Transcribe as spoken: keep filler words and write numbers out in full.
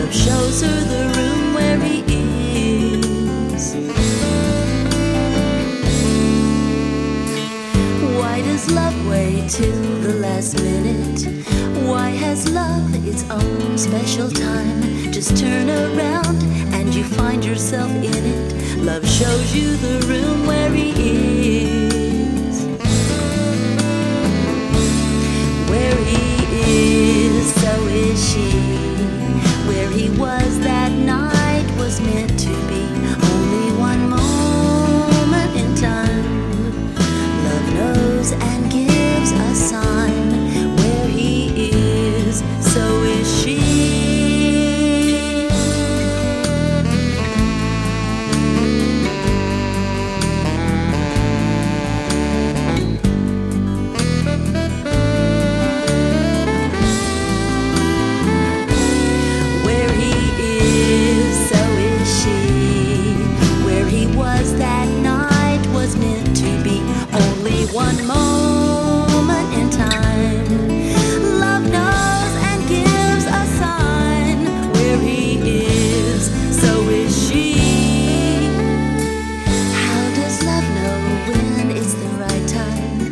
Love shows her the room where he is. Why does love wait till the last minute? Why has love its own special time? Just turn around and you find yourself in it. Love shows you the room where he is. Where he is, so is she.